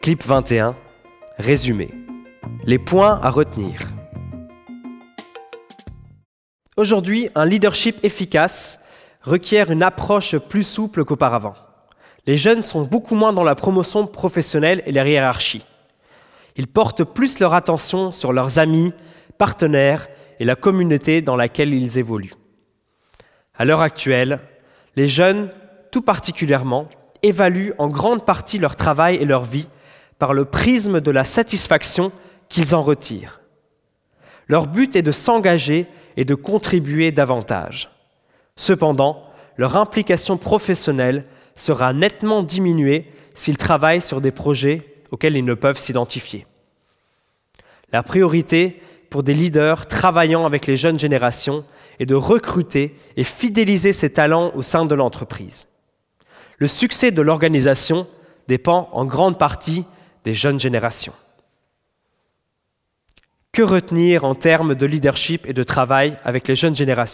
Clip 21, résumé. Les points à retenir. Aujourd'hui, un leadership efficace requiert une approche plus souple qu'auparavant. Les jeunes sont beaucoup moins dans la promotion professionnelle et la hiérarchie. Ils portent plus leur attention sur leurs amis, partenaires et la communauté dans laquelle ils évoluent. À l'heure actuelle, les jeunes, tout particulièrement, évaluent en grande partie leur travail et leur vie par le prisme de la satisfaction qu'ils en retirent. Leur but est de s'engager et de contribuer davantage. Cependant, leur implication professionnelle sera nettement diminuée s'ils travaillent sur des projets auxquels ils ne peuvent s'identifier. La priorité pour des leaders travaillant avec les jeunes générations est de recruter et fidéliser ces talents au sein de l'entreprise. Le succès de l'organisation dépend en grande partie des jeunes générations. Que retenir en termes de leadership et de travail avec les jeunes générations ?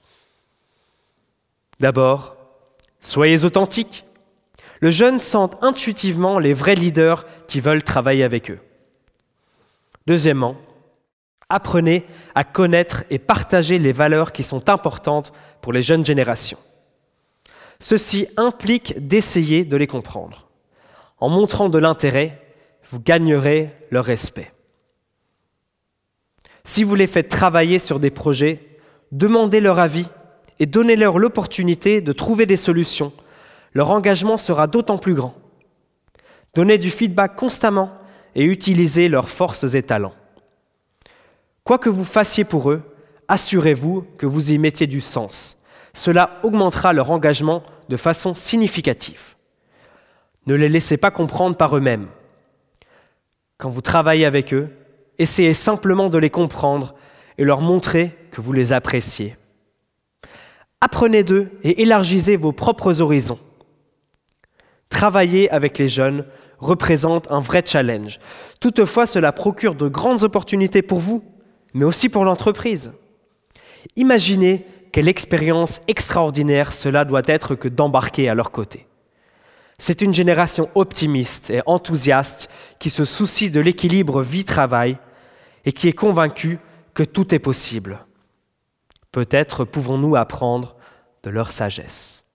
D'abord, soyez authentiques. Les jeunes sentent intuitivement les vrais leaders qui veulent travailler avec eux. Deuxièmement, apprenez à connaître et partager les valeurs qui sont importantes pour les jeunes générations. Ceci implique d'essayer de les comprendre. En montrant de l'intérêt, vous gagnerez leur respect. Si vous les faites travailler sur des projets, demandez leur avis et donnez-leur l'opportunité de trouver des solutions. Leur engagement sera d'autant plus grand. Donnez du feedback constamment et utilisez leurs forces et talents. Quoi que vous fassiez pour eux, assurez-vous que vous y mettiez du sens. Cela augmentera leur engagement de façon significative. Ne les laissez pas comprendre par eux-mêmes. Quand vous travaillez avec eux, essayez simplement de les comprendre et leur montrer que vous les appréciez. Apprenez d'eux et élargissez vos propres horizons. Travailler avec les jeunes représente un vrai challenge. Toutefois, cela procure de grandes opportunités pour vous, mais aussi pour l'entreprise. Imaginez quelle expérience extraordinaire cela doit être que d'embarquer à leur côté. C'est une génération optimiste et enthousiaste qui se soucie de l'équilibre vie-travail et qui est convaincue que tout est possible. Peut-être pouvons-nous apprendre de leur sagesse.